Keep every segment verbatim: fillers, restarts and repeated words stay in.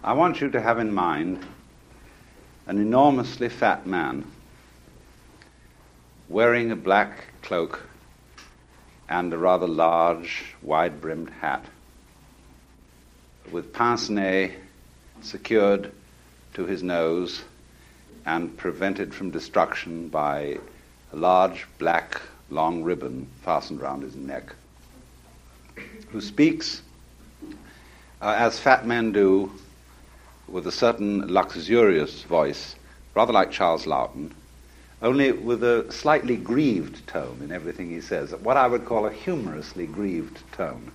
I want you to have in mind an enormously fat man wearing a black cloak and a rather large, wide-brimmed hat, with pince-nez secured to his nose and prevented from destruction by a large, black, long ribbon fastened round his neck, who speaks, uh, as fat men do, with a certain luxurious voice, rather like Charles Laughton, only with a slightly grieved tone in everything he says, what I would call a humorously grieved tone.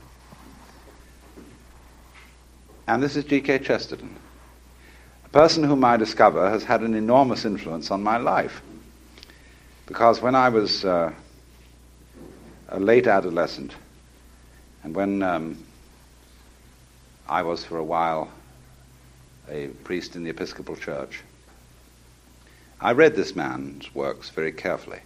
And this is G K Chesterton, a person whom I discover has had an enormous influence on my life. Because when I was uh, a late adolescent, and when um, I was for a while a priest in the Episcopal Church, I read this man's works very carefully.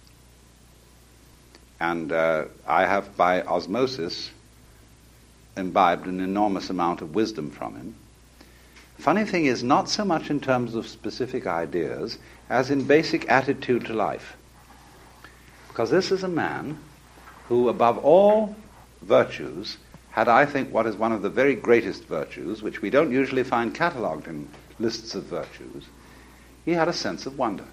And uh, I have, by osmosis, imbibed an enormous amount of wisdom from him. Funny thing is, not so much in terms of specific ideas as in basic attitude to life. Because this is a man who, above all virtues, had, I think, what is one of the very greatest virtues, which we don't usually find catalogued in lists of virtues. He had a sense of wonder.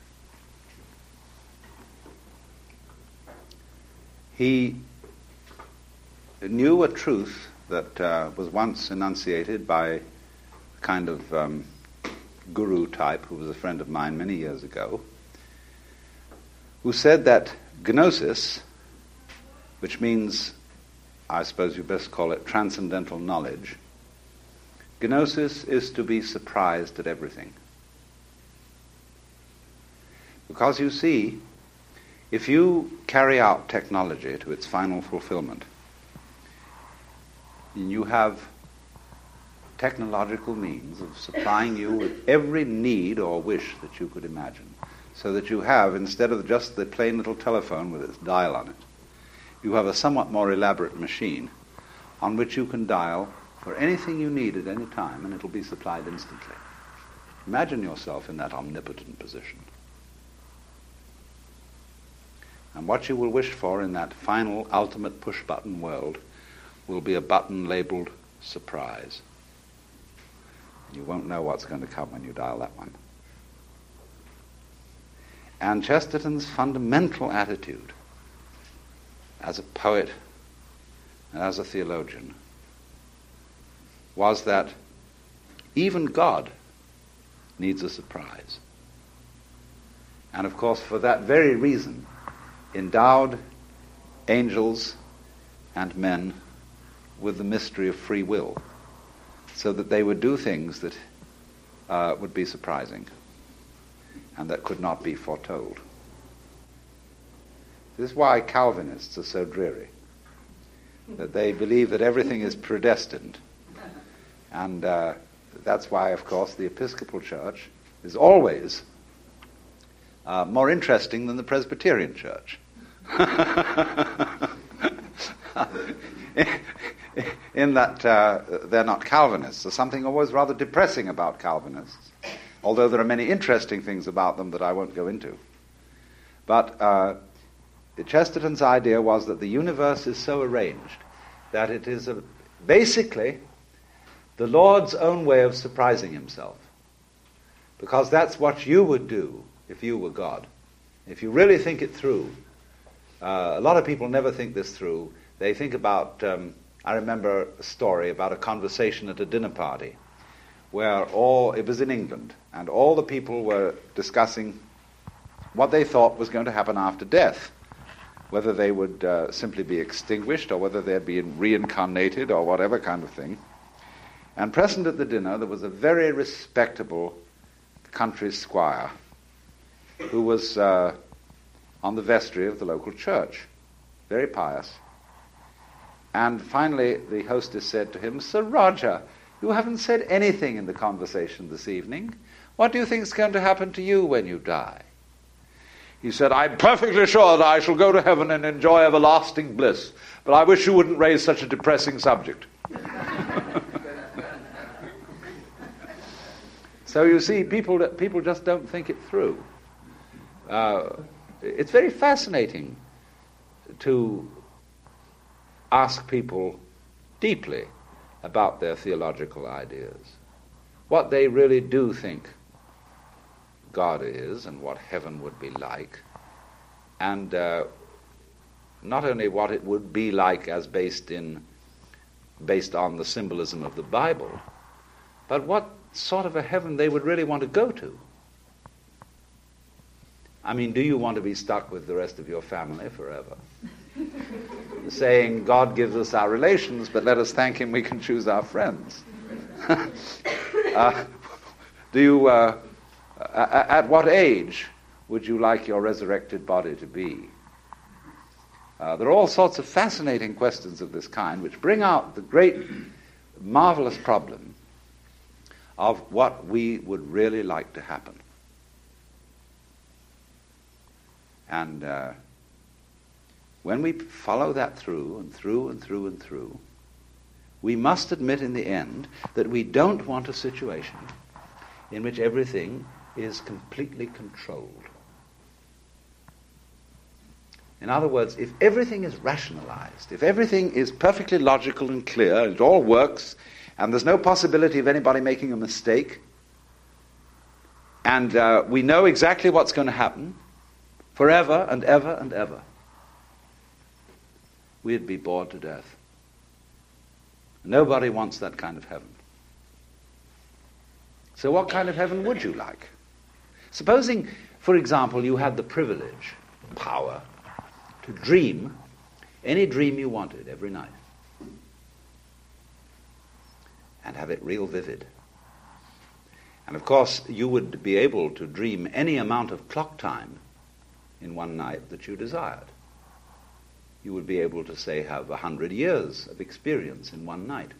He knew a truth that uh, was once enunciated by a kind of um, guru type who was a friend of mine many years ago, who said that gnosis, which means, I suppose you best call it transcendental knowledge, gnosis is to be surprised at everything. Because you see, if you carry out technology to its final fulfillment, and you have technological means of supplying you with every need or wish that you could imagine, so that you have, instead of just the plain little telephone with its dial on it, you have a somewhat more elaborate machine on which you can dial for anything you need at any time, and it'll be supplied instantly. Imagine yourself in that omnipotent position. And what you will wish for in that final, ultimate push-button world will be a button labeled surprise. You won't know what's going to come when you dial that one. And Chesterton's fundamental attitude as a poet and as a theologian was that even God needs a surprise. And of course, for that very reason, endowed angels and men with the mystery of free will, so that they would do things that uh, would be surprising and that could not be foretold. This is why Calvinists are so dreary, that they believe that everything is predestined. And uh, that's why, of course, the Episcopal Church is always uh, more interesting than the Presbyterian Church. In that uh, they're not Calvinists. There's something always rather depressing about Calvinists, although there are many interesting things about them that I won't go into. But uh, Chesterton's idea was that the universe is so arranged that it is a, basically the Lord's own way of surprising himself. Because that's what you would do if you were God. If you really think it through. Uh, a lot of people never think this through. They think about, um, I remember a story about a conversation at a dinner party where all, it was in England, and all the people were discussing what they thought was going to happen after death, whether they would uh, simply be extinguished or whether they'd be reincarnated or whatever kind of thing. And present at the dinner there was a very respectable country squire who was uh, on the vestry of the local church, very pious. And finally the hostess said to him, "Sir Roger, you haven't said anything in the conversation this evening. What do you think is going to happen to you when you die?" He said, "I'm perfectly sure that I shall go to heaven and enjoy everlasting bliss, but I wish you wouldn't raise such a depressing subject." So you see, people people just don't think it through. Uh, it's very fascinating to ask people deeply about their theological ideas, what they really do think God is and what heaven would be like, and uh, not only what it would be like as based in based on the symbolism of the Bible, but what sort of a heaven they would really want to go to. I mean, do you want to be stuck with the rest of your family forever? Saying, God gives us our relations, but let us thank him we can choose our friends. uh, do you, uh, at what age would you like your resurrected body to be? Uh, there are all sorts of fascinating questions of this kind which bring out the great, marvelous problem of what we would really like to happen. And uh, when we follow that through and through and through and through, we must admit in the end that we don't want a situation in which everything is completely controlled. In other words, if everything is rationalized, if everything is perfectly logical and clear, it all works, and there's no possibility of anybody making a mistake, and uh, we know exactly what's going to happen forever and ever and ever, we'd be bored to death. Nobody wants that kind of heaven. So what kind of heaven would you like? Supposing, for example, you had the privilege, power, to dream any dream you wanted every night and have it real vivid. And of course, you would be able to dream any amount of clock time in one night that you desired. You would be able to, say, have a hundred years of experience in one night.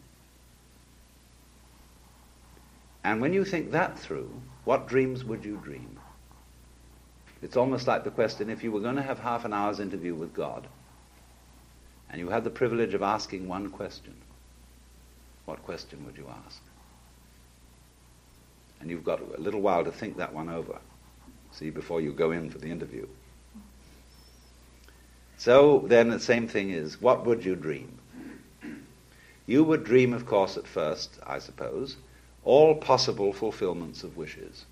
And when you think that through, what dreams would you dream? It's almost like the question, if you were going to have half an hour's interview with God, and you had the privilege of asking one question, what question would you ask? And you've got a little while to think that one over, see, before you go in for the interview. So then the same thing is, what would you dream? You would dream, of course, at first, I suppose, all possible fulfillments of wishes.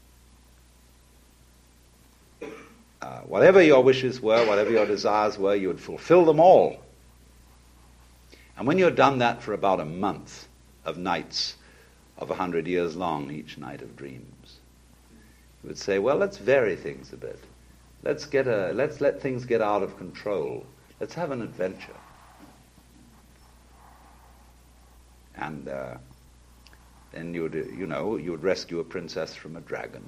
Uh, whatever your wishes were, whatever your desires were, you would fulfill them all. And when you've done that for about a month of nights of a hundred years long, each night of dreams, you would say, well, let's vary things a bit. Let's get a, let's let things get out of control. Let's have an adventure. And uh, then you would, you know, you would rescue a princess from a dragon,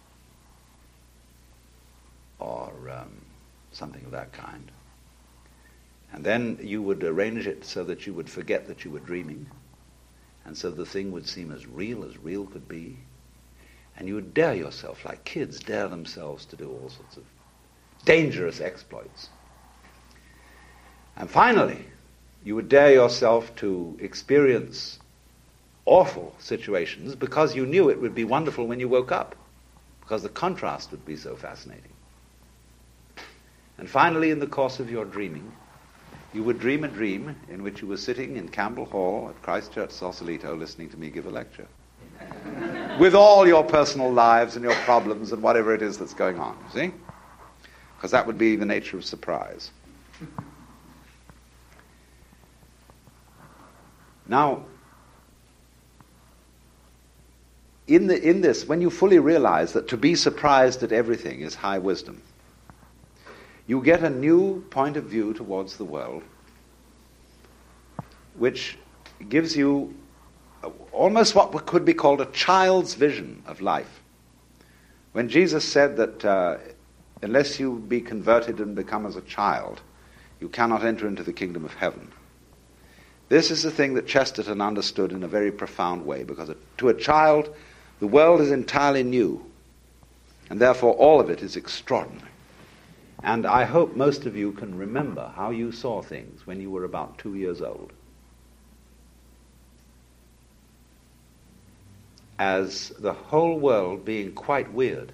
or um, something of that kind. And then you would arrange it so that you would forget that you were dreaming, and so the thing would seem as real as real could be. And you would dare yourself, like kids dare themselves to do all sorts of dangerous exploits. And finally, you would dare yourself to experience awful situations because you knew it would be wonderful when you woke up, because the contrast would be so fascinating. And finally, in the course of your dreaming, you would dream a dream in which you were sitting in Campbell Hall at Christ Church, Sausalito, listening to me give a lecture. With all your personal lives and your problems and whatever it is that's going on, see? Because that would be the nature of surprise. Now, in the in this, when you fully realize that to be surprised at everything is high wisdom, you get a new point of view towards the world, which gives you almost what could be called a child's vision of life. When Jesus said that uh, unless you be converted and become as a child, you cannot enter into the kingdom of heaven. This is the thing that Chesterton understood in a very profound way, because to a child, the world is entirely new, and therefore all of it is extraordinary. And I hope most of you can remember how you saw things when you were about two years old. as the whole world being quite weird.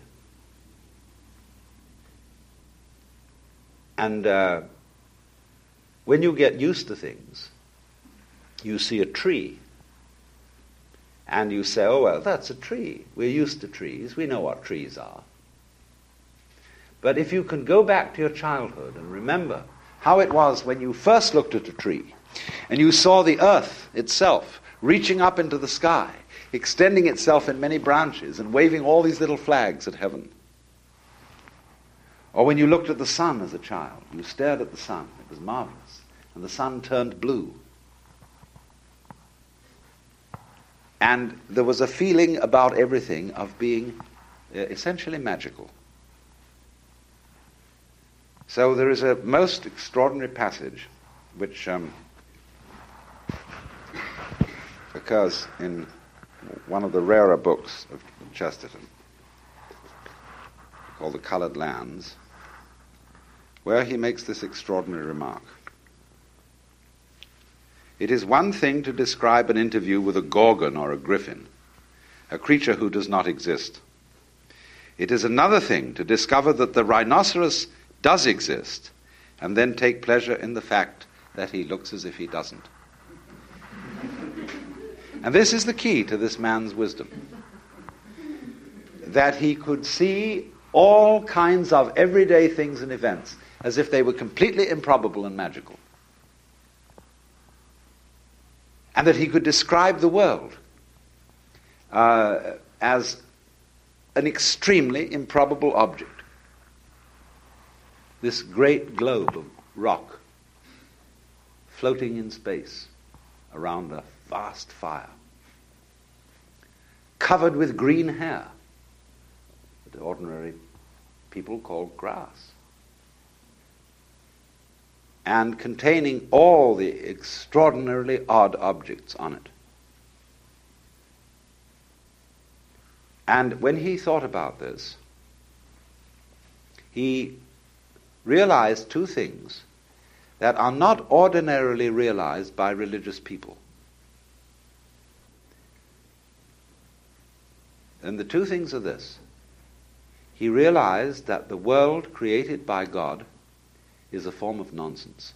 And uh, when you get used to things, you see a tree, and you say, oh, well, that's a tree. We're used to trees. We know what trees are. But if you can go back to your childhood and remember how it was when you first looked at a tree, and you saw the earth itself reaching up into the sky, extending itself in many branches and waving all these little flags at heaven. Or when you looked at the sun as a child, you stared at the sun, it was marvelous, and the sun turned blue. And there was a feeling about everything of being uh, essentially magical. So there is a most extraordinary passage which um, occurs in one of the rarer books of Chesterton, called The Coloured Lands, where he makes this extraordinary remark. It is one thing to describe an interview with a gorgon or a griffin, a creature who does not exist. It is another thing to discover that the rhinoceros does exist, and then take pleasure in the fact that he looks as if he doesn't. And this is the key to this man's wisdom, that he could see all kinds of everyday things and events as if they were completely improbable and magical. And that he could describe the world uh, as an extremely improbable object. This great globe of rock floating in space around a vast fire, covered with green hair that ordinary people call grass, and containing all the extraordinarily odd objects on it. And when he thought about this, he realized two things that are not ordinarily realized by religious people. And the two things are this. He realized that the world created by God is a form of nonsense.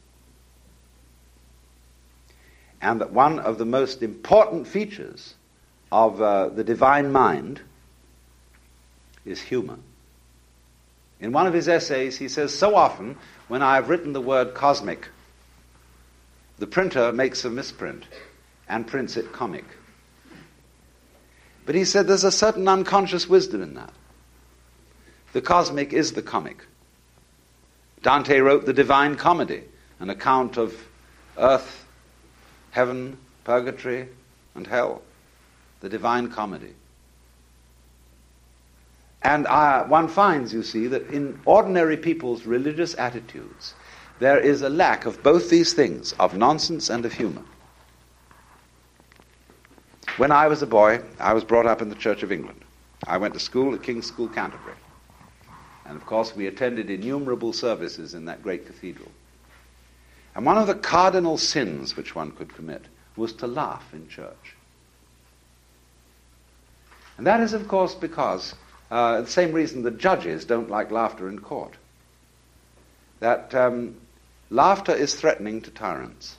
And that one of the most important features of uh, the divine mind is humor. In one of his essays, he says, so often when I have written the word cosmic, the printer makes a misprint and prints it comic. But he said there's a certain unconscious wisdom in that. The cosmic is the comic. Dante wrote the Divine Comedy, an account of earth, heaven, purgatory, and hell. The Divine Comedy. And uh, one finds, you see, that in ordinary people's religious attitudes, there is a lack of both these things, of nonsense and of humor. When I was a boy, I was brought up in the Church of England. I went to school at King's School, Canterbury. And of course, we attended innumerable services in that great cathedral. And one of the cardinal sins which one could commit was to laugh in church. And that is, of course, because uh, the same reason the judges don't like laughter in court. That um, laughter is threatening to tyrants.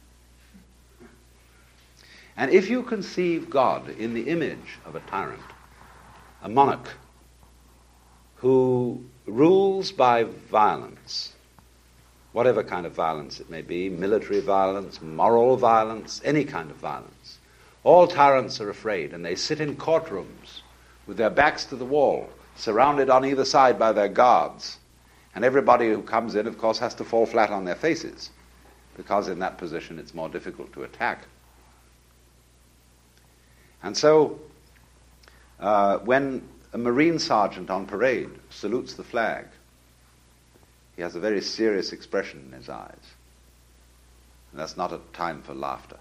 And if you conceive God in the image of a tyrant, a monarch, who rules by violence, whatever kind of violence it may be, military violence, moral violence, any kind of violence. All tyrants are afraid, and they sit in courtrooms with their backs to the wall, surrounded on either side by their guards. And everybody who comes in, of course, has to fall flat on their faces, because in that position it's more difficult to attack. And so, uh, when a Marine sergeant on parade salutes the flag, he has a very serious expression in his eyes. And that's not a time for laughter.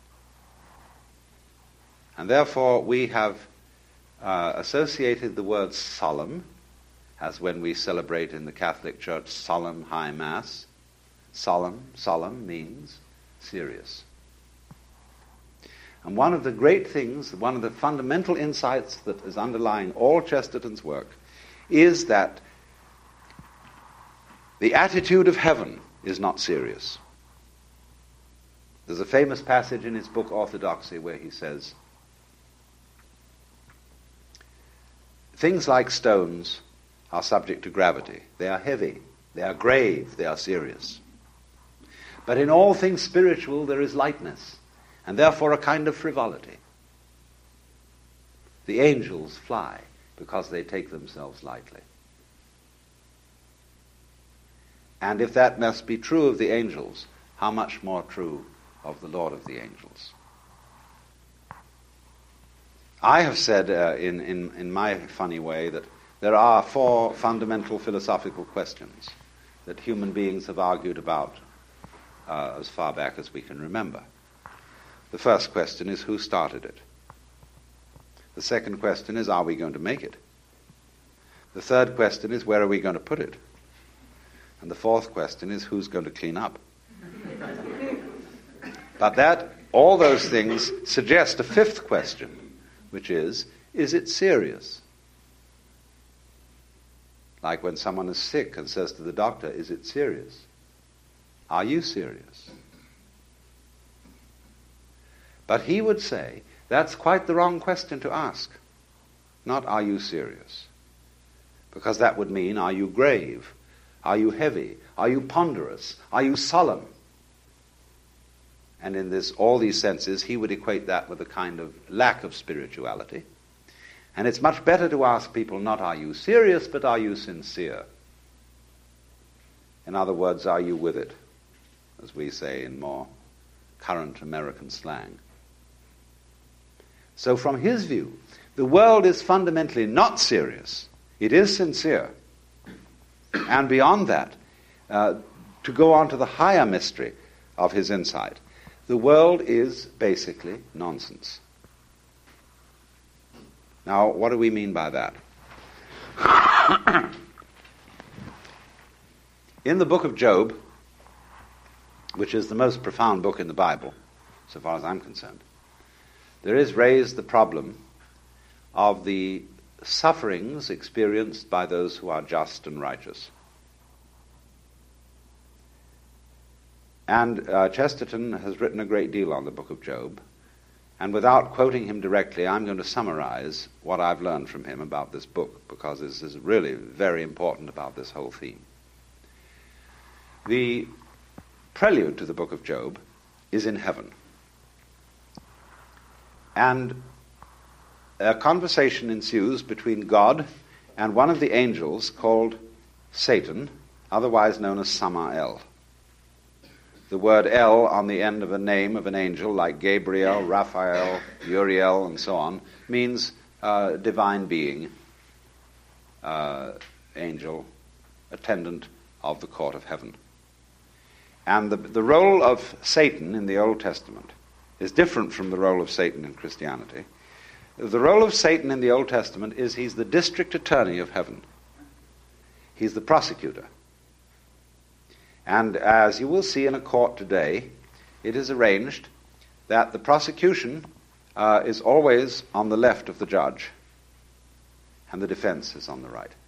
And therefore we have uh, associated the word solemn, as when we celebrate in the Catholic Church solemn high mass. Solemn, solemn means serious. And one of the great things, one of the fundamental insights that is underlying all Chesterton's work is that the attitude of heaven is not serious. There's a famous passage in his book Orthodoxy where he says, things like stones are subject to gravity. They are heavy, they are grave, they are serious. But in all things spiritual there is lightness, and therefore a kind of frivolity. The angels fly because they take themselves lightly. And if that must be true of the angels, how much more true of the Lord of the angels? I have said uh, in, in, in my funny way that there are four fundamental philosophical questions that human beings have argued about uh, as far back as we can remember. The first question is, who started it? The second question is, are we going to make it? The third question is, where are we going to put it? And the fourth question is, who's going to clean up? But that, all those things suggest a fifth question, which is, is it serious? Like when someone is sick and says to the doctor, is it serious? Are you serious? But he would say, that's quite the wrong question to ask. Not, are you serious? Because that would mean, are you grave? Are you heavy? Are you ponderous? Are you solemn? And in this, all these senses, he would equate that with a kind of lack of spirituality. And it's much better to ask people not, are you serious, but are you sincere? In other words, are you with it? As we say in more current American slang. So from his view, the world is fundamentally not serious. It is sincere. And beyond that, uh, to go on to the higher mystery of his insight, the world is basically nonsense. Now, what do we mean by that? In the book of Job, which is the most profound book in the Bible, so far as I'm concerned, there is raised the problem of the sufferings experienced by those who are just and righteous. And uh, Chesterton has written a great deal on the book of Job, and without quoting him directly, I'm going to summarize what I've learned from him about this book, because this is really very important about this whole theme. The prelude to the book of Job is in heaven. And a conversation ensues between God and one of the angels called Satan, otherwise known as Samael. The word El on the end of a name of an angel like Gabriel, Raphael, Uriel, and so on, means uh, divine being, uh, angel, attendant of the court of heaven. And the, the role of Satan in the Old Testament is different from the role of Satan in Christianity. The role of Satan in the Old Testament is he's the district attorney of heaven. He's the prosecutor. And as you will see in a court today, it is arranged that the prosecution uh, is always on the left of the judge, and the defense is on the right.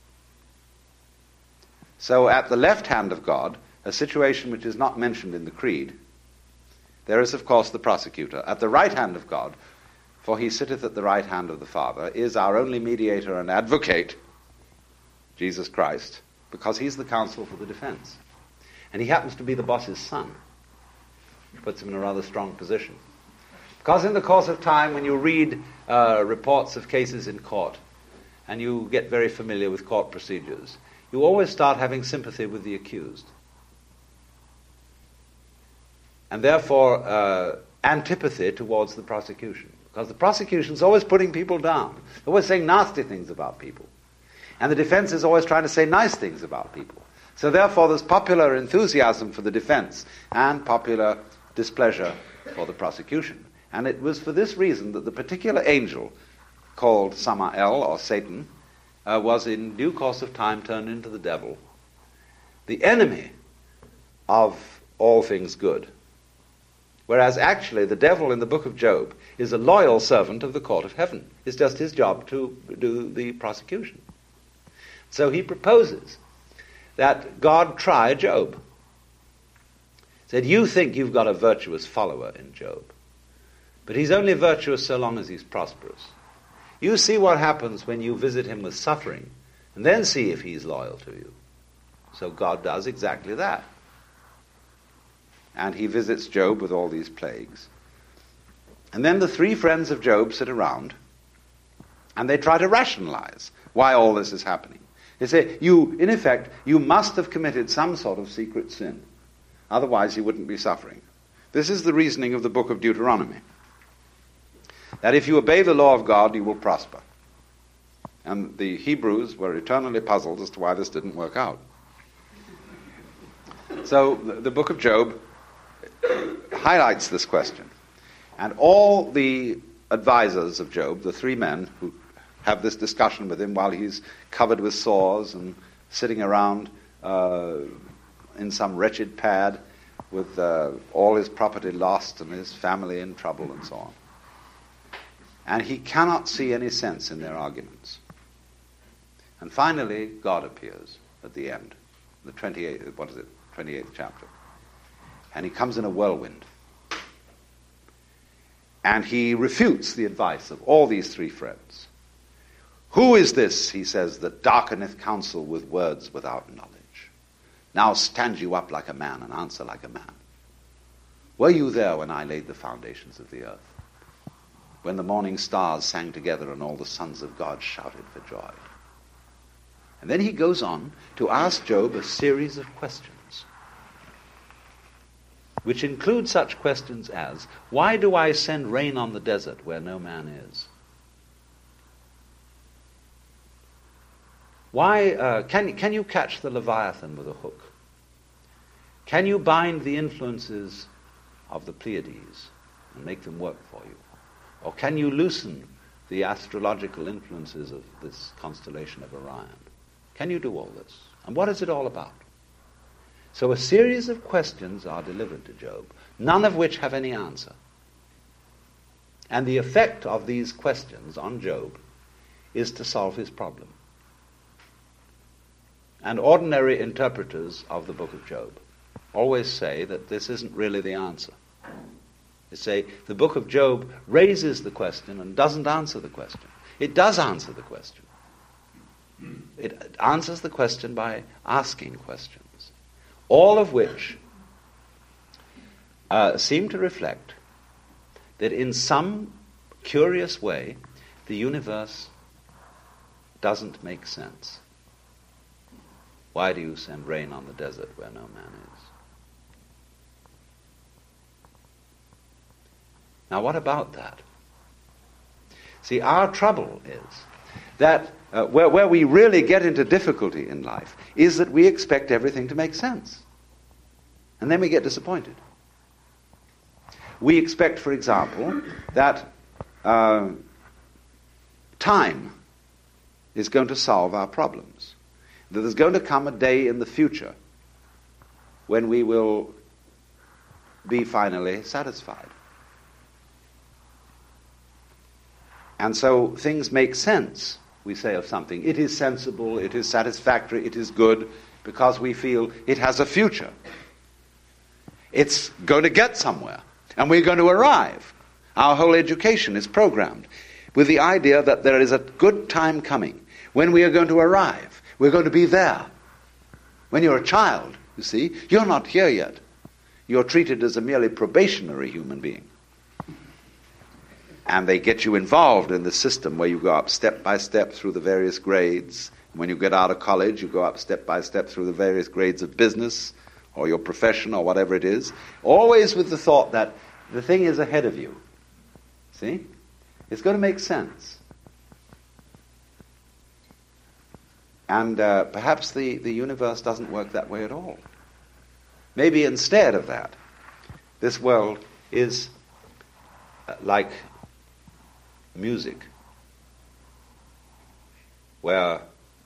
So at the left hand of God, a situation which is not mentioned in the Creed, there is, of course, the prosecutor. At the right hand of God, for he sitteth at the right hand of the Father, is our only mediator and advocate, Jesus Christ, because he's the counsel for the defense. And he happens to be the boss's son, which puts him in a rather strong position. Because in the course of time, when you read uh, reports of cases in court, and you get very familiar with court procedures, you always start having sympathy with the accused. And therefore, uh, antipathy towards the prosecution. Because the prosecution is always putting people down. They're always saying nasty things about people. And the defense is always trying to say nice things about people. So therefore, there's popular enthusiasm for the defense and popular displeasure for the prosecution. And it was for this reason that the particular angel called Samael, or Satan, uh, was in due course of time turned into the devil, the enemy of all things good. Whereas actually the devil in the book of Job is a loyal servant of the court of heaven. It's just his job to do the prosecution. So he proposes that God try Job. He said, you think you've got a virtuous follower in Job, but he's only virtuous so long as he's prosperous. You see what happens when you visit him with suffering, and then see if he's loyal to you. So God does exactly that. And he visits Job with all these plagues. And then the three friends of Job sit around, and they try to rationalize why all this is happening. They say, you, in effect, you must have committed some sort of secret sin. Otherwise you wouldn't be suffering. This is the reasoning of the book of Deuteronomy. That if you obey the law of God, you will prosper. And the Hebrews were eternally puzzled as to why this didn't work out. So the, the book of Job highlights this question. And all the advisors of Job, the three men who have this discussion with him while he's covered with sores and sitting around uh, in some wretched pad with uh, all his property lost and his family in trouble and so on. And he cannot see any sense in their arguments. And finally, God appears at the end, the twenty-eighth, what is it, twenty-eighth chapter. And he comes in a whirlwind. And he refutes the advice of all these three friends. Who is this, he says, that darkeneth counsel with words without knowledge? Now stand you up like a man and answer like a man. Were you there when I laid the foundations of the earth? When the morning stars sang together and all the sons of God shouted for joy? And then he goes on to ask Job a series of questions, which include such questions as, why do I send rain on the desert where no man is? Why, uh, can, can you catch the Leviathan with a hook? Can you bind the influences of the Pleiades and make them work for you? Or can you loosen the astrological influences of this constellation of Orion? Can you do all this? And what is it all about? So a series of questions are delivered to Job, none of which have any answer. And the effect of these questions on Job is to solve his problem. And ordinary interpreters of the book of Job always say that this isn't really the answer. They say the book of Job raises the question and doesn't answer the question. It does answer the question. It answers the question by asking questions, all of which uh, seem to reflect that in some curious way the universe doesn't make sense. Why do you send rain on the desert where no man is? Now what about that? See, our trouble is that uh, where, where we really get into difficulty in life is that we expect everything to make sense. And then we get disappointed. We expect, for example, that uh, time is going to solve our problems. That there's going to come a day in the future when we will be finally satisfied. And so things make sense, we say, of something. It is sensible, it is satisfactory, it is good, because we feel it has a future. It's going to get somewhere, and we're going to arrive. Our whole education is programmed with the idea that there is a good time coming when we are going to arrive. We're going to be there. When you're a child, you see, you're not here yet. You're treated as a merely probationary human being. And they get you involved in the system where you go up step by step through the various grades. When you get out of college, you go up step by step through the various grades of business or your profession or whatever it is, always with the thought that the thing is ahead of you. See? It's going to make sense. And uh, perhaps the, the universe doesn't work that way at all. Maybe instead of that, this world is uh, like music, where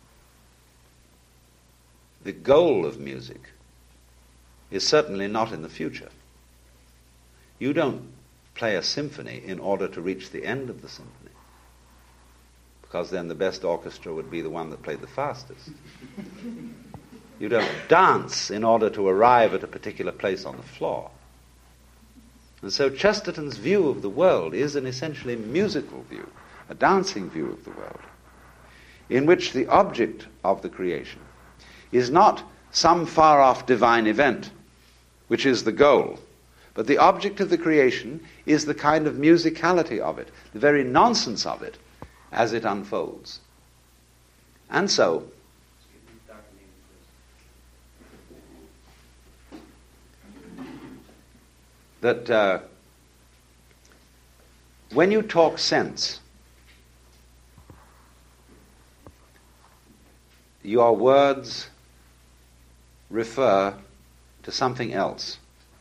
the goal of music is certainly not in the future. You don't play a symphony in order to reach the end of the symphony, because then the best orchestra would be the one that played the fastest. You don't dance in order to arrive at a particular place on the floor. And so Chesterton's view of the world is an essentially musical view, a dancing view of the world, in which the object of the creation is not some far-off divine event, which is the goal, but the object of the creation is the kind of musicality of it, the very nonsense of it, as it unfolds. And so, that uh, when you talk sense, your words refer to something else.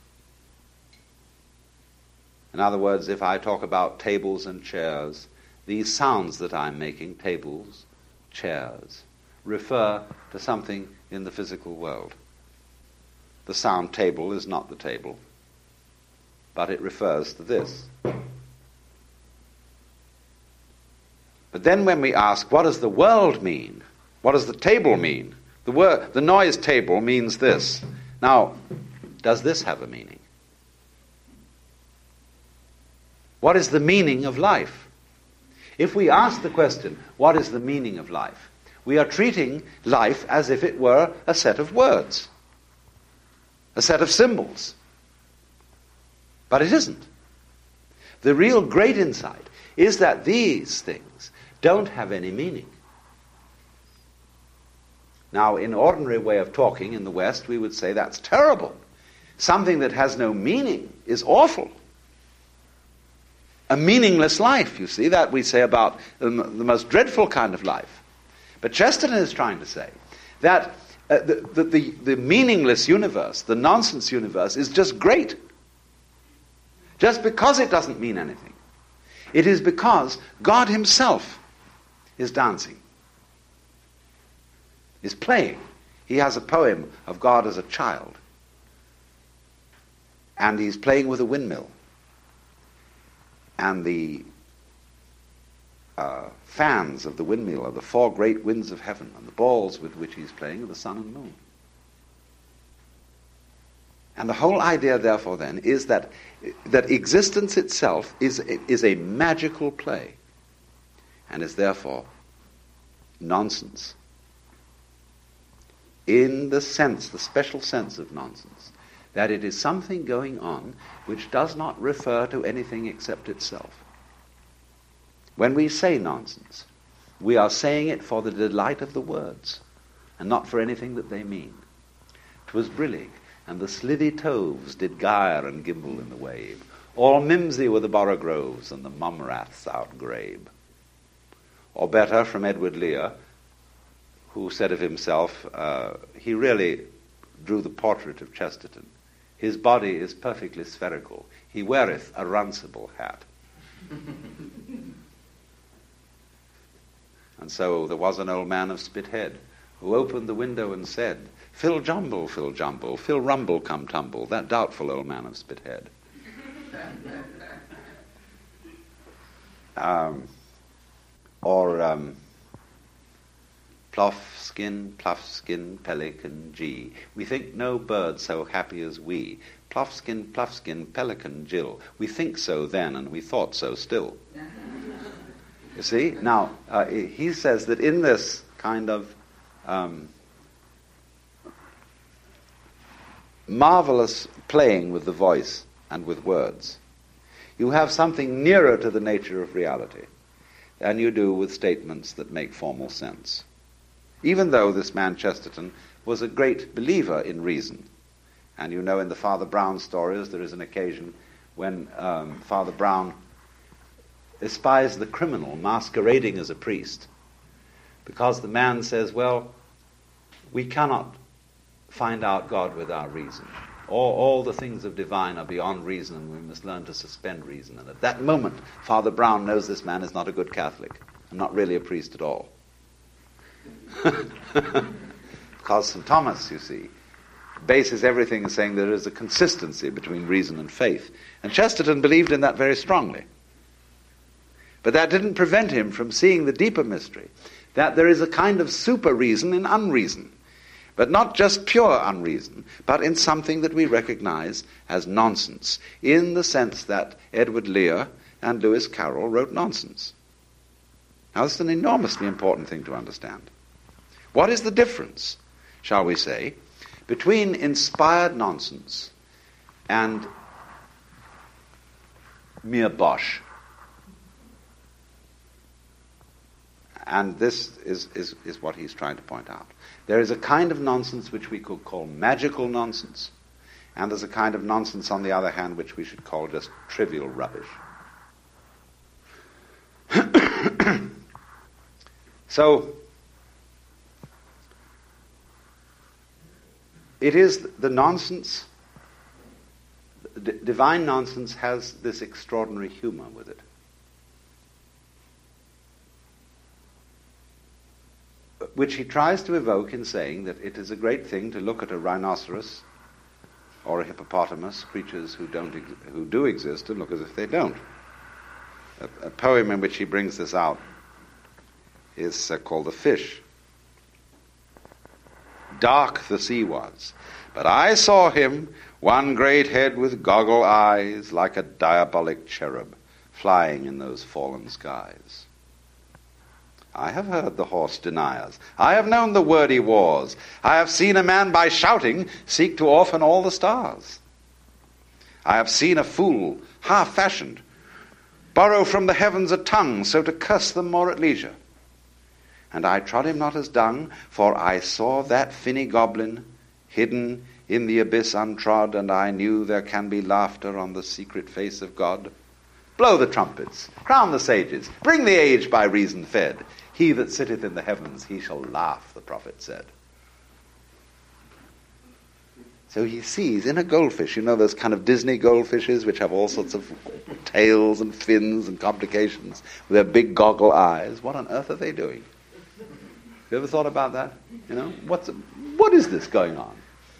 In other words, if I talk about tables and chairs, these sounds that I'm making, tables, chairs, refer to something in the physical world. The sound table is not the table, but it refers to this. But then when we ask, what does the world mean? What does the table mean? The word, the noise table means this. Now, does this have a meaning? What is the meaning of life? If we ask the question, what is the meaning of life? We are treating life as if it were a set of words, a set of symbols. But it isn't. The real great insight is that these things don't have any meaning. Now, in ordinary way of talking in the West, we would say that's terrible. Something that has no meaning is awful. A meaningless life, you see, that we say about the, the most dreadful kind of life. But Chesterton is trying to say that uh, the, the, the, the meaningless universe, the nonsense universe, is just great. Just because it doesn't mean anything. It is because God himself is dancing, is playing. He has a poem of God as a child. And he's playing with a windmill. And the uh, fans of the windmill are the four great winds of heaven, and the balls with which he's playing are the sun and moon. And the whole idea, therefore, then, is that that existence itself is, is a magical play, and is therefore nonsense. In the sense, the special sense of nonsense, that it is something going on which does not refer to anything except itself. When we say nonsense, we are saying it for the delight of the words, and not for anything that they mean. 'Twas brillig, and the slithy toves did gyre and gimble in the wave. All mimsy were the borogoves, and the mumraths outgrabe. Or better, from Edward Lear, who said of himself, uh, he really drew the portrait of Chesterton. His body is perfectly spherical. He weareth a runcible hat. And so there was an old man of Spithead, who opened the window and said, Phil Jumble, Phil Jumble, Phil Rumble come tumble, that doubtful old man of Spithead. um, or um, Plough skin, plough skin, pelican, G. We think no bird so happy as we. Plough skin, plough skin, pelican, Jill. We think so then, and we thought so still. You see? Now, uh, he says that in this kind of um, marvelous playing with the voice and with words, you have something nearer to the nature of reality than you do with statements that make formal sense. Even though this man Chesterton was a great believer in reason. And you know in the Father Brown stories there is an occasion when um, Father Brown espies the criminal masquerading as a priest, because the man says, well, we cannot find out God with our reason. All, all the things of divine are beyond reason, and we must learn to suspend reason. And at that moment, Father Brown knows this man is not a good Catholic, and not really a priest at all. Because Saint Thomas, you see, bases everything in saying there is a consistency between reason and faith. And Chesterton believed in that very strongly. But that didn't prevent him from seeing the deeper mystery, that there is a kind of super reason in unreason, but not just pure unreason, but in something that we recognize as nonsense, in the sense that Edward Lear and Lewis Carroll wrote nonsense. Now, this is an enormously important thing to understand. What is the difference, shall we say, between inspired nonsense and mere bosh? And this is, is, is what he's trying to point out. There is a kind of nonsense which we could call magical nonsense, and there's a kind of nonsense, on the other hand, which we should call just trivial rubbish. So, it is the nonsense, d- divine nonsense has this extraordinary humor with it. Which he tries to evoke in saying that it is a great thing to look at a rhinoceros or a hippopotamus, creatures who don't ex- who do exist, and look as if they don't. A, a poem in which he brings this out is uh, called The Fish. Dark the sea was, but I saw him, one great head with goggle eyes, like a diabolic cherub, flying in those fallen skies. I have heard the horse deniers. I have known the wordy wars. I have seen a man by shouting seek to orphan all the stars. I have seen a fool, half-fashioned, borrow from the heavens a tongue, so to curse them more at leisure. And I trod him not as dung, for I saw that finny goblin hidden in the abyss untrod, and I knew there can be laughter on the secret face of God. Blow the trumpets, crown the sages, bring the age by reason fed. He that sitteth in the heavens, he shall laugh, the prophet said. So he sees in a goldfish, you know those kind of Disney goldfishes which have all sorts of tails and fins and complications with their big goggle eyes. What on earth are they doing? You ever thought about that? You know, what's what is this going on?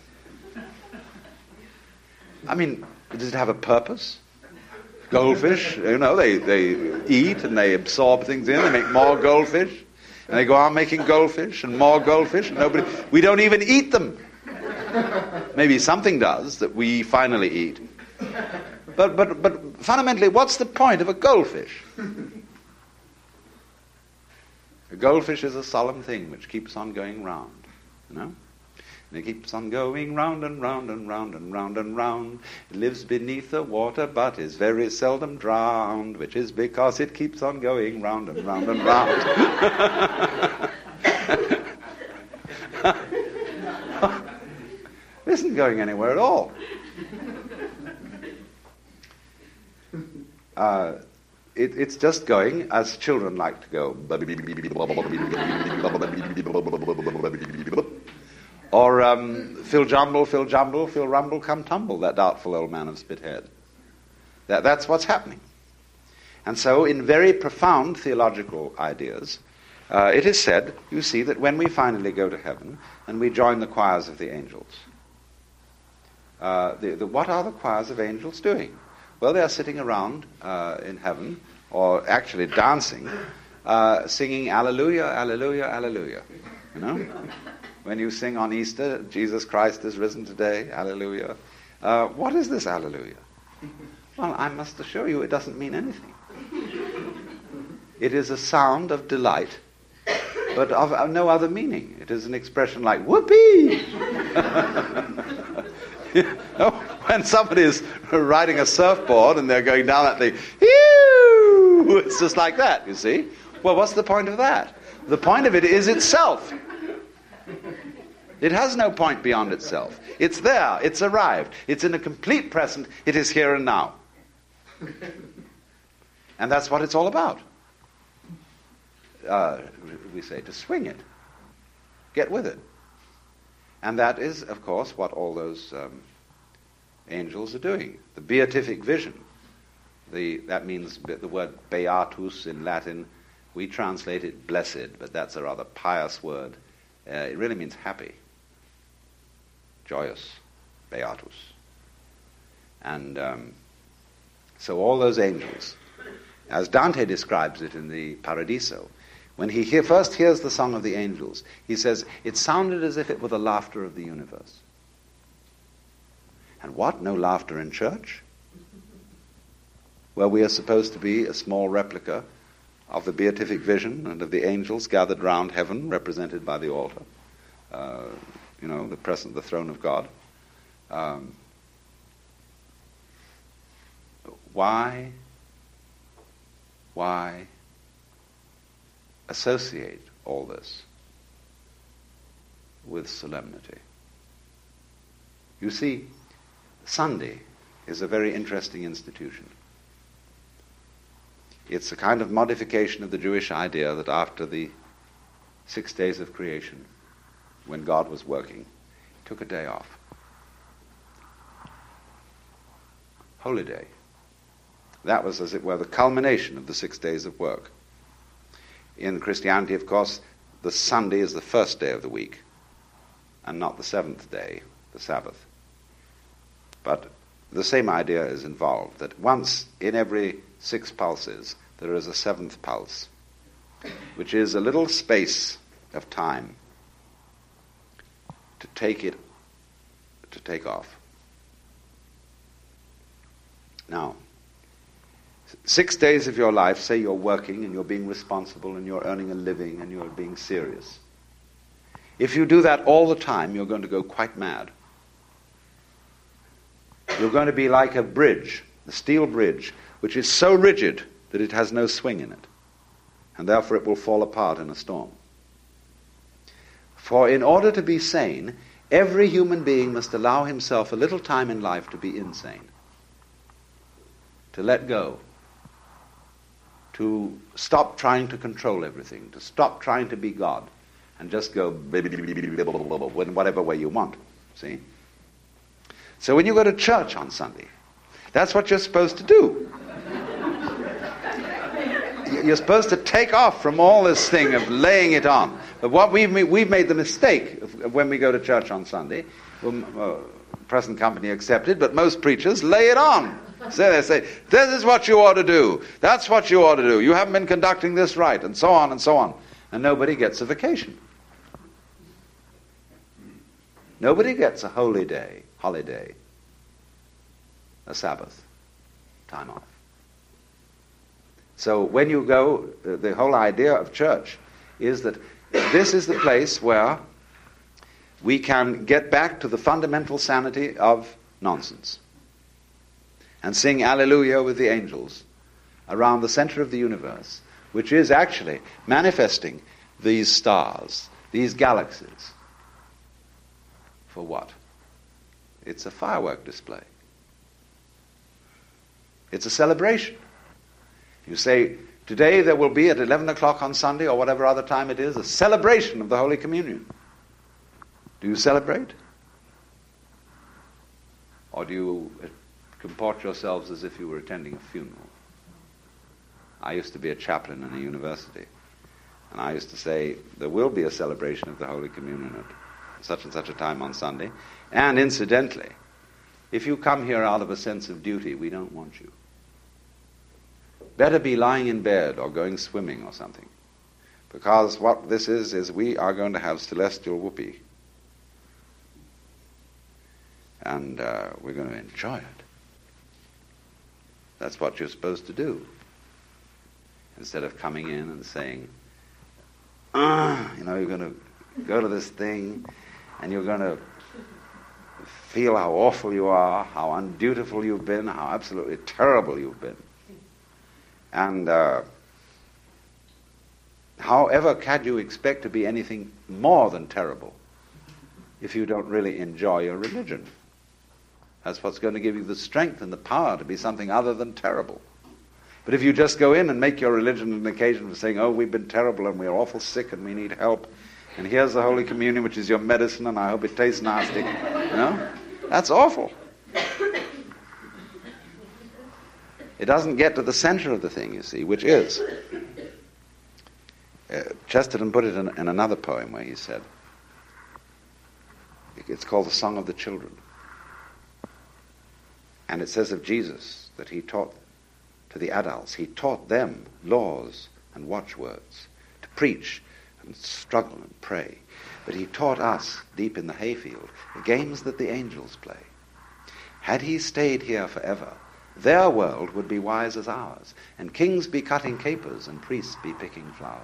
I mean, does it have a purpose? Goldfish, you know, they, they eat and they absorb things in, they make more goldfish, and they go on making goldfish and more goldfish, and nobody, we don't even eat them. Maybe something does that we finally eat. But but but fundamentally, what's the point of a goldfish? A goldfish is a solemn thing which keeps on going round, you know? And it keeps on going round and round and round and round and round. It lives beneath the water but is very seldom drowned, which is because it keeps on going round and round and round. It isn't going anywhere at all. Uh, It, it's just going as children like to go. Or um, Phil Jumble, Phil Jumble, Phil Rumble, come tumble, that doubtful old man of Spithead. That, that's what's happening. And so in very profound theological ideas, uh, it is said, you see, that when we finally go to heaven and we join the choirs of the angels, uh, the, the, what are the choirs of angels doing? Well, they are sitting around uh, in heaven, or actually dancing, uh, singing Alleluia, Alleluia, Alleluia. You know? When you sing on Easter, Jesus Christ is risen today, Alleluia. Uh, what is this Alleluia? Well, I must assure you it doesn't mean anything. It is a sound of delight, but of, of no other meaning. It is an expression like, whoopee! You know, when somebody is riding a surfboard and they're going down that thing, Ew! It's just like that, you see. Well, what's the point of that? The point of it is itself. It has no point beyond itself. It's there, it's arrived, it's in a complete present, it is here and now. And that's what it's all about. Uh, we say to swing it. Get with it. And that is, of course, what all those um, angels are doing. The beatific vision. The, that means the word beatus in Latin. We translate it blessed, but that's a rather pious word. Uh, it really means happy. joyous, beatus. And um, so all those angels, as Dante describes it in the Paradiso, when he hear, first hears the song of the angels, he says, it sounded as if it were the laughter of the universe. And what? No laughter in church? Where we are supposed to be a small replica of the beatific vision and of the angels gathered round heaven, represented by the altar, uh, you know, the present, the throne of God. Um, why, why associate all this with solemnity? You see, Sunday is a very interesting institution. It's a kind of modification of the Jewish idea that after the six days of creation, when God was working, he took a day off. Holy Day. That was, as it were, the culmination of the six days of work. In Christianity, of course, the Sunday is the first day of the week, and not the seventh day, the Sabbath. But the same idea is involved, that once in every six pulses, there is a seventh pulse, which is a little space of time to take it, to take off. Now, six days of your life, say you're working and you're being responsible and you're earning a living and you're being serious. If you do that all the time, you're going to go quite mad. You're going to be like a bridge, a steel bridge, which is so rigid that it has no swing in it, and therefore it will fall apart in a storm. For in order to be sane, every human being must allow himself a little time in life to be insane, to let go, to stop trying to control everything, to stop trying to be God, and just go in whatever way you want. See? So when you go to church on Sunday, that's what you're supposed to do. You're supposed to take off from all this thing of laying it on. But what we've made, we've made the mistake of when we go to church on Sunday, well, uh, present company accepted, but most preachers lay it on. So they say, this is what you ought to do. That's what you ought to do. You haven't been conducting this right, and so on and so on. And nobody gets a vacation. Nobody gets a holy day, holiday, a Sabbath, time off. So when you go, the whole idea of church is that this is the place where we can get back to the fundamental sanity of nonsense and sing Alleluia with the angels around the center of the universe, which is actually manifesting these stars, these galaxies. For what? It's a firework display. It's a celebration. You say, today there will be at eleven o'clock on Sunday, or whatever other time it is, a celebration of the Holy Communion. Do you celebrate? Or do you comport yourselves as if you were attending a funeral? I used to be a chaplain in a university, and I used to say, there will be a celebration of the Holy Communion at such and such a time on Sunday, and incidentally, if you come here out of a sense of duty, we don't want you. Better be lying in bed or going swimming or something. Because what this is, is we are going to have celestial whoopee. And uh, we're going to enjoy it. That's what you're supposed to do. Instead of coming in and saying, ah, you know, you're going to go to this thing and you're going to feel how awful you are, how undutiful you've been, how absolutely terrible you've been. And uh, however can you expect to be anything more than terrible if you don't really enjoy your religion? That's what's going to give you the strength and the power to be something other than terrible. But if you just go in and make your religion an occasion for saying, oh, we've been terrible and we're awful sick and we need help, and here's the Holy Communion, which is your medicine, and I hope it tastes nasty, you know, that's awful. It doesn't get to the center of the thing, you see, which is, uh, Chesterton put it in, in another poem where he said, it's called the Song of the Children. And it says of Jesus that he taught to the adults, he taught them laws and watchwords, to preach and struggle and pray. But he taught us, deep in the hayfield, the games that the angels play. Had he stayed here forever, their world would be wise as ours, and kings be cutting capers and priests be picking flowers.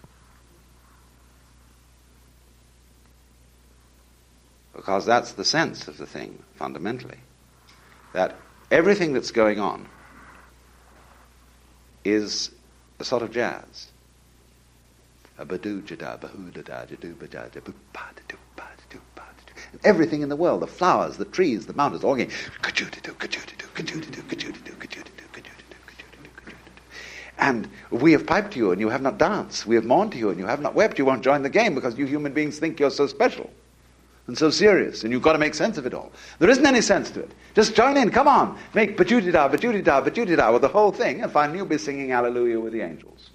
Because that's the sense of the thing, fundamentally. That everything that's going on is a sort of jazz. A ba-doo-ja-da, ba-hoo-da-da, ja-doo-ba-da, ja-boo-ba-da-doo-ba-da-doo-ba-da-doo. And everything in the world, the flowers, the trees, the mountains, all going ka-choo-da-doo, ka-choo-da-doo, ka-choo-da-doo, ka-choo-da-doo, ka-choo-da-doo, ka-choo-da-doo, ka-choo-da-doo, ka-choo-da-doo. And we have piped to you and you have not danced. We have mourned to you and you have not wept. You won't join the game because you human beings think you're so special and so serious, and you've got to make sense of it all. There isn't any sense to it. Just join in, come on. Make ba-choo-da-da, ba-choo-da-da, ba-choo-da-da with the whole thing, and finally you'll be singing Hallelujah with the angels.